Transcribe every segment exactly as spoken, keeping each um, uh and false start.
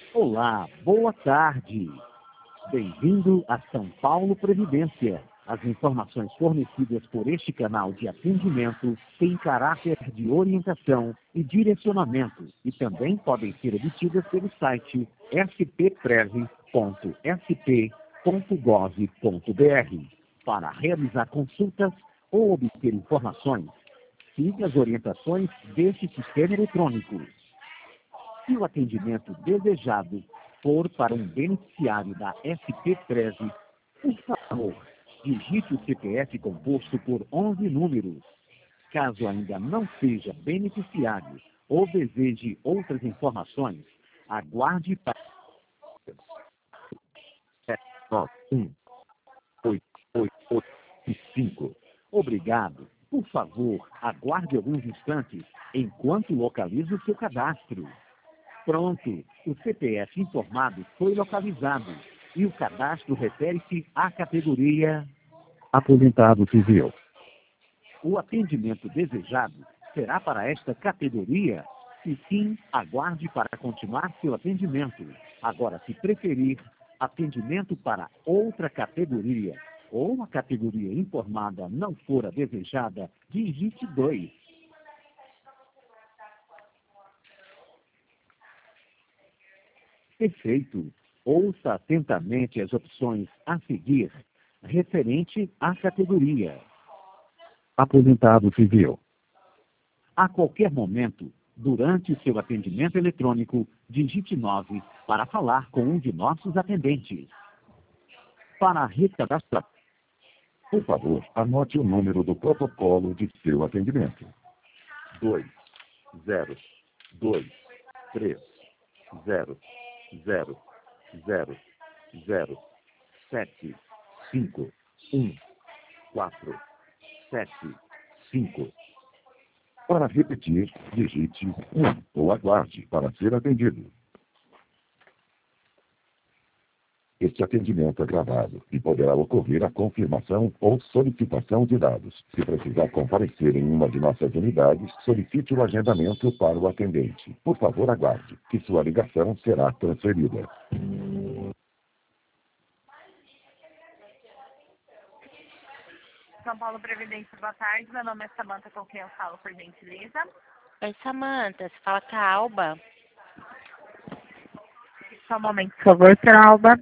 Olá, boa tarde. Bem-vindo a São Paulo Previdência. As informações fornecidas por este canal de atendimento têm caráter de orientação e direcionamento e também podem ser obtidas pelo site s p prev ponto s p ponto gov ponto b r. Para realizar consultas ou obter informações, siga as orientações deste sistema eletrônico. Se o atendimento desejado for para um beneficiário da S P Prev, por favor, digite o C P F composto por onze números. Caso ainda não seja beneficiário ou deseje outras informações, aguarde para um oito oito oito cinco. Obrigado. Por favor, aguarde alguns instantes enquanto localizo o seu cadastro. Pronto, o C P F informado foi localizado e o cadastro refere-se à categoria Aposentado Civil. O atendimento desejado será para esta categoria? Se sim, aguarde para continuar seu atendimento. Agora, se preferir, atendimento para outra categoria ou a categoria informada não for a desejada, digite dois. Perfeito. Ouça atentamente as opções a seguir, referente à categoria Aposentado Civil. A qualquer momento, durante seu atendimento eletrônico, digite nove para falar com um de nossos atendentes. Para recadastrar, por favor, anote o número do protocolo de seu atendimento. dois zero dois três zero zero zero zero sete cinco um quatro sete cinco. Para repetir, digite um ou aguarde para ser atendido. Este atendimento é gravado e poderá ocorrer a confirmação ou solicitação de dados. Se precisar comparecer em uma de nossas unidades, solicite o agendamento para o atendente. Por favor, aguarde, que sua ligação será transferida. São Paulo Previdência, boa tarde. Meu nome é Samanta, com quem eu falo, por gentileza. Oi, Samanta, você fala com a Alba? Só um momento, por favor, senhora Alba.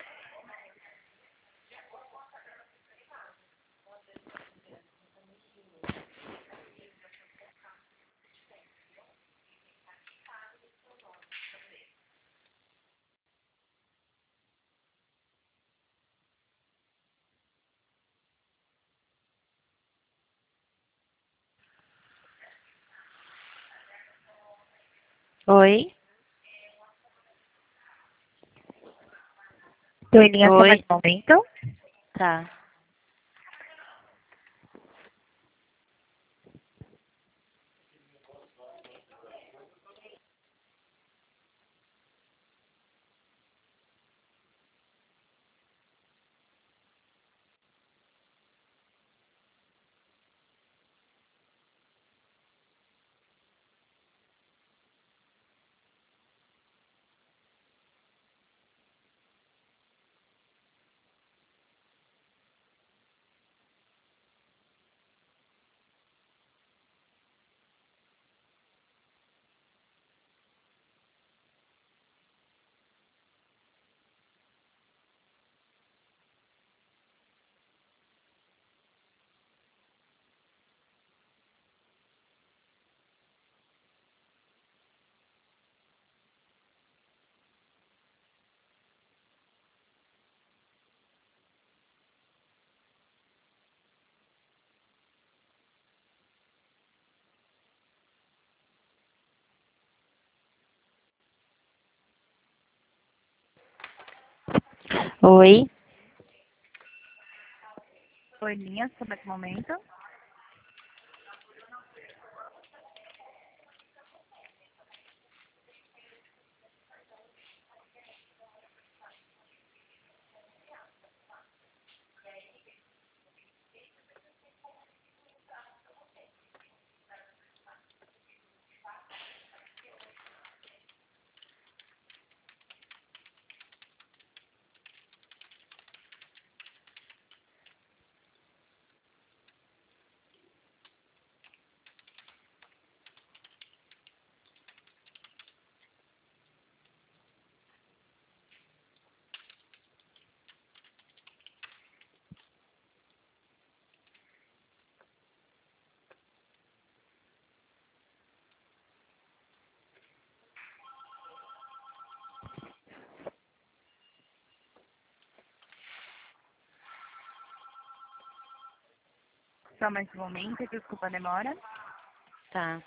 Oi? Estou em linha só Oi? mais um momento. Tá. Oi? Estou em linha só mais um momento. Só mais um momento, desculpa a demora. Tá.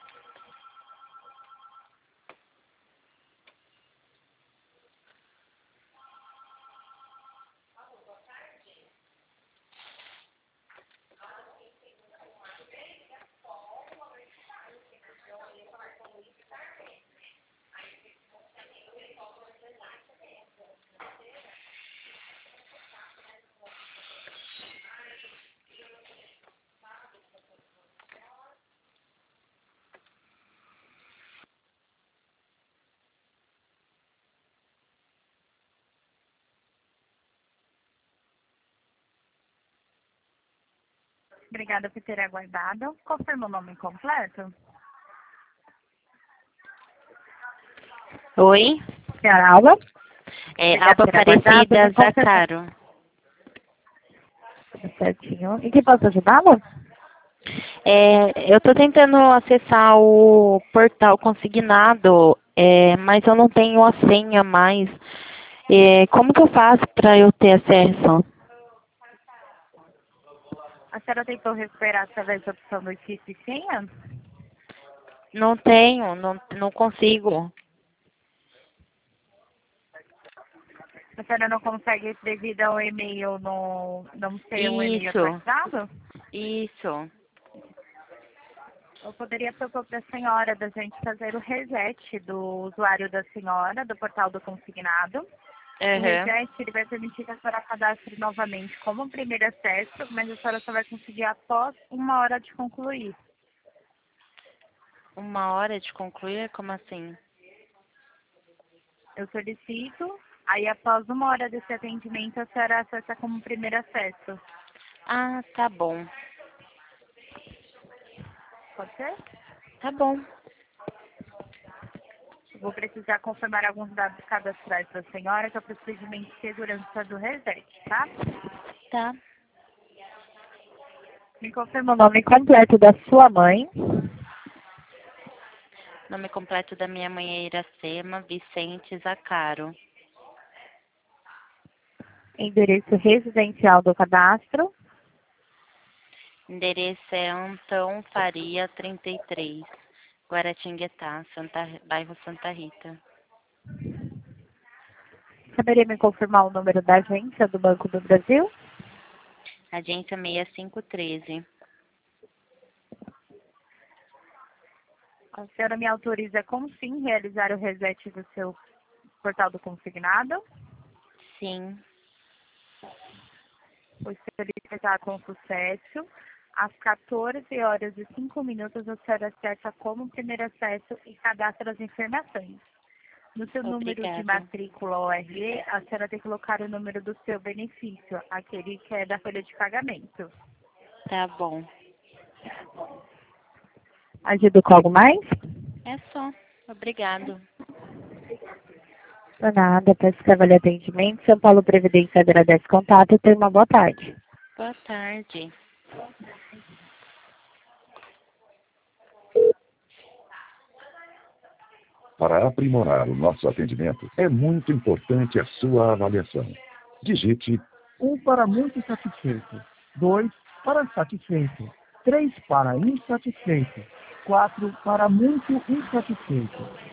Obrigada por ter aguardado. Confirma o nome completo? Oi? Senhora Alba? É Obrigada Alba por ter aguardado. Aparecida Me confirma- Zacaro. Certinho. Em que posso ajudá-la? É, eu estou tentando acessar o portal consignado, é, mas eu não tenho a senha mais. É, como que eu faço para eu ter acesso? A senhora tentou recuperar através da opção do X e senha? Não tenho, não, não consigo. A senhora não consegue devido ao e-mail não, não ter um e-mail Isso, atualizado? isso. Eu poderia propor para a senhora da gente fazer o reset do usuário da senhora, do portal do consignado. O Uhum. reset ele vai permitir que a senhora cadastre novamente como primeiro acesso, mas a senhora só vai conseguir após uma hora de concluir. Uma hora de concluir? Como assim? Eu solicito, aí após uma hora desse atendimento a senhora acessa como primeiro acesso. Ah, tá bom. Pode ser? Tá bom. Eu vou precisar confirmar alguns dados cadastrais da senhora, que é o procedimento de segurança do reset, tá? Tá. Me confirma o nome completo da sua mãe. Nome completo da minha mãe é Iracema Vicente Zacaro. Endereço residencial do cadastro. Endereço é Antão Faria trinta e três, Guaratinguetá, Santa, bairro Santa Rita. Saberia me confirmar o número da agência do Banco do Brasil? Agência seis cinco um três. A senhora me autoriza com sim realizar o reset do seu portal do consignado? Sim. O senhor está com sucesso. Às quatorze horas e cinco minutos, a senhora acessa como primeiro acesso e cadastra as informações. No seu número de Obrigada. matrícula O R E, a senhora tem que colocar o número do seu benefício, aquele que é da folha de pagamento. Tá bom. Ajudo com algo mais? É só. Obrigado. Por nada, peço que avalie atendimento. São Paulo Previdência agradece o contato e tenha uma boa tarde. Boa tarde. Para aprimorar o nosso atendimento, é muito importante a sua avaliação. Digite um para muito satisfeito, dois para satisfeito, três para insatisfeito, quatro para muito insatisfeito,